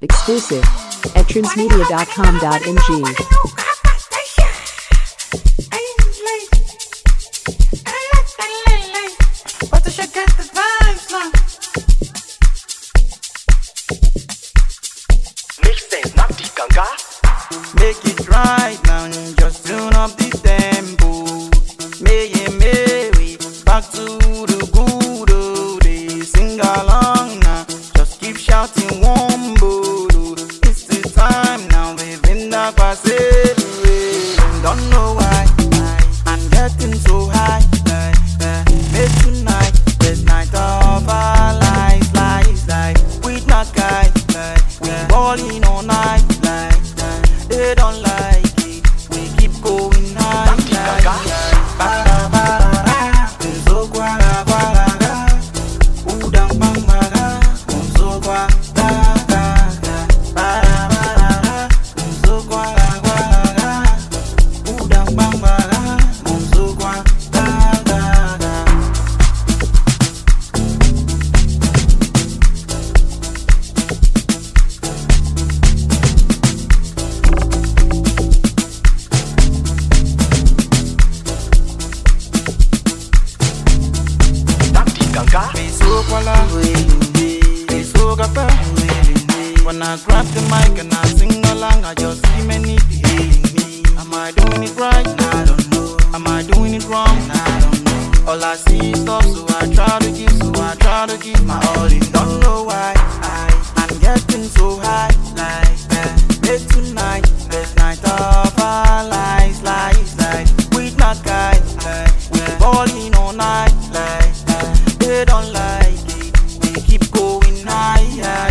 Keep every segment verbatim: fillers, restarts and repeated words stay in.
Exclusive at transmedia dot com dot n g. Make it right now, just tune up the tempo. May ye may back to the good old days. Sing along now, just keep shouting wombo. It's the time now, we've in the passage. Don't know why I'm getting so high. Make tonight, this night of our lives, lives, life. We not guy, we balling all night. They don't like it, we keep going high, high, high. Para, para, ra, unso kwa la, kwa la, ra. Udang bang bara, unso kwa la, la, la. Para, para, ra, unso kwa la, kwa la, ra. Udang bang bara, unso kwa la, la, la. Beso kwala, beso gapa. When I grab the mic and I sing along, I just see many hating me. Am I doing it right? I don't know. Am I doing it wrong? I don't know. All I see is stuff, so I try to give, so I try to give my all in. Don't know why I, I'm getting so high like that. Make tonight, best night of our lives, lives, life. We not guys, like, we're balling all night, like. They don't like it, we keep going high, high,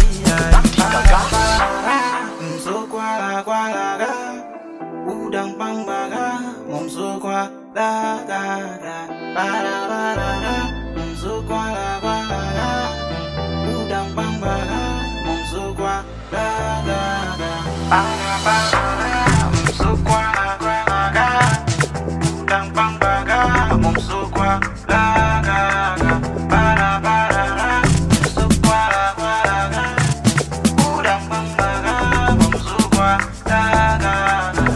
high. Mso kwa la, kwa la, ga. Udang bang baga. Mso kwa la, ga, ga. Bara, bara, ga. Mso kwa la, kwa la, ga. Udang bang baga. Mso kwa la, ga, ga. Bara, bara, ga. Mso kwa la, kwa la, ga. Udang bang baga. Mso kwa la, ga, ga. Para, para, ra, so kwa la, kwa la, ga. Udang bang baga, bom so kwa la, ga, ga.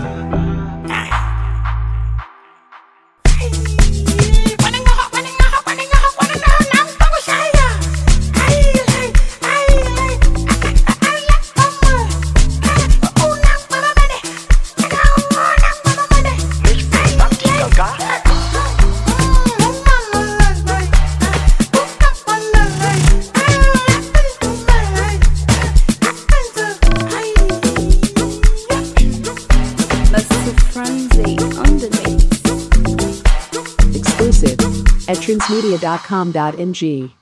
Exclusive at transmedia dot com dot n g.